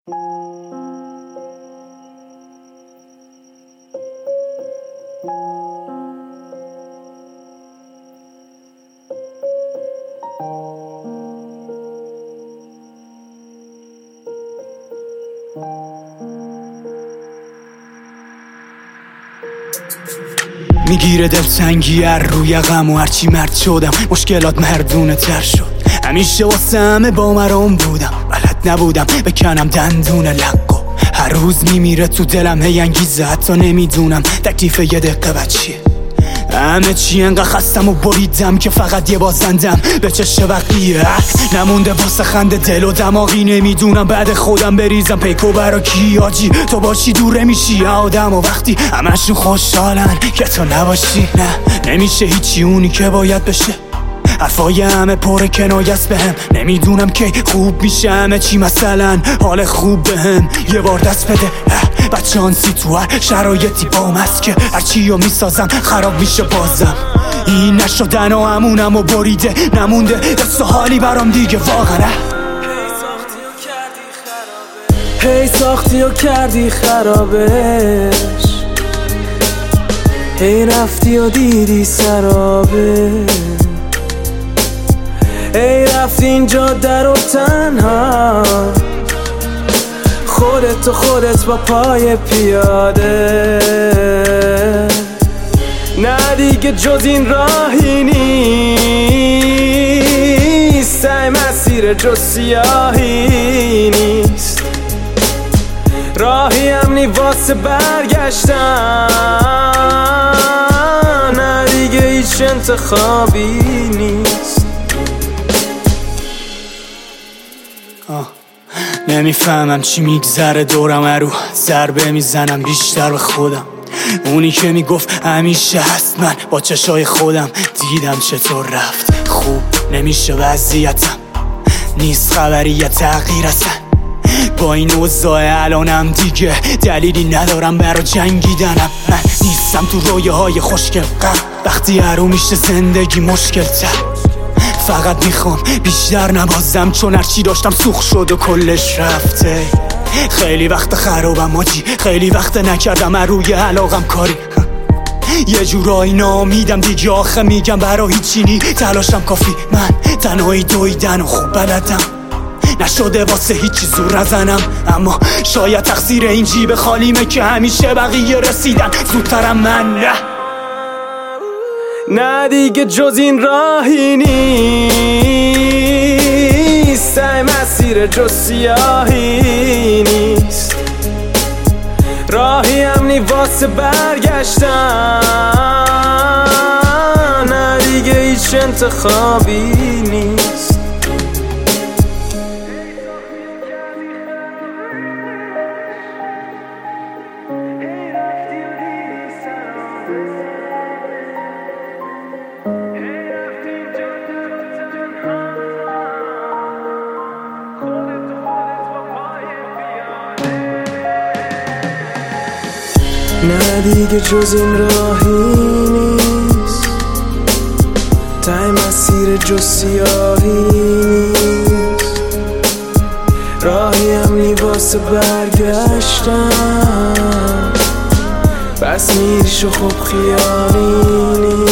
میگیره دلتنگی هر روی غم و هرچی مرد شدم مشکلات مردونه تر شد. همیشه واسه همه با مرام بودم، بلد نبودم بکنم دندون لقو. هر روز میمیره تو دلم هی انگیزه، حتی نمیدونم تکلیف یه دقیقه بچیه. همه چی انقدر خستم و بریدم که فقط یه بازندم به چش بقیه. نمونده واسه خنده دل و دماغی، نمیدونم بعد خودم بریزم پیکو برا کی. آجی تو باشی دوره میشی آدم و وقتی همشون خوشحالن که تو نباشی. نه نمیشه هیچی اونی که باید بشه. حرفای همه پر کنایست بهم، نمیدونم کی خوب میشه همه چی. مثلا حال خوب بهم یه بار دست بده. بچانسی تو هر شرایطی بام هست که هرچی رو میسازم خراب میشه بازم. این نشدن و همونم و بریده نمونده دست و حالی برام دیگه واقعا. هی ساختی و کردی خرابش، هی رفتی و دیدی سرابه. ای رفتی این جاده رو تنها، خودت با پای پیاده. نه دیگه جز این راهی نیست، ای مسیر جز سیاهی نیست. راهی هم نی واسه برگشتن، نه دیگه هیچ انتخابی نیست. نمیفهمم چی میگذره دورم، رو ضربه میزنم بیشتر به خودم. اونی که میگفت همیشه هست من با چشای خودم دیدم چطور رفت. خوب نمیشه وضعیتم، نیست خبری یا تغییر اصلا. با این اوضاع الانم دیگه دلیلی ندارم برا جنگیدنم. من نیستم تو رویه های خوشگل غم، وقتی هرو میشه زندگی مشکل تر. فقط میخوام بیشتر نبازم، چون هرچی داشتم سوخ شد و کلش رفته. خیلی وقت خرابم آجی، خیلی وقت نکردم روی علاقم کاری. یه جورایی نامیدم دیگه، آخه میگم برا هیچی نی تلاشم کافی. من تنهایی دویدن و خوب بلدم، نشده واسه هیچی زور نزنم. اما شاید تقصیر این جیب خالیمه که همیشه بقیه رسیدن زودترم من. نه دیگه جز این راهی نیست، ای مسیر جز سیاهی نیست. راهی هم نی واسه برگشتن، نه دیگه هیچ انتخابی نیست. نه دیگه جز این راهی نیست، تای مسیر جز سیاهی نیست. راهی هم نی واسه برگشتن، بس میریش و خوب خیالی نیست.